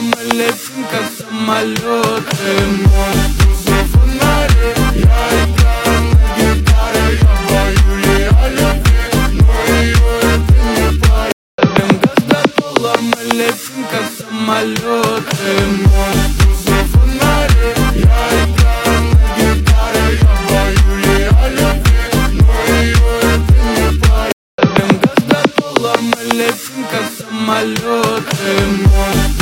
мы летим, как самолеты. Ночью за фонари, я играю на гитаре. Я пою ей о любви, но ее это не парит. Газ до пола, мы летим, как самолеты. Ночью за фонари, я играю на гитаре. Я пою ей о любви, но ее это не парит. Газ до пола, мы летим, как самолеты.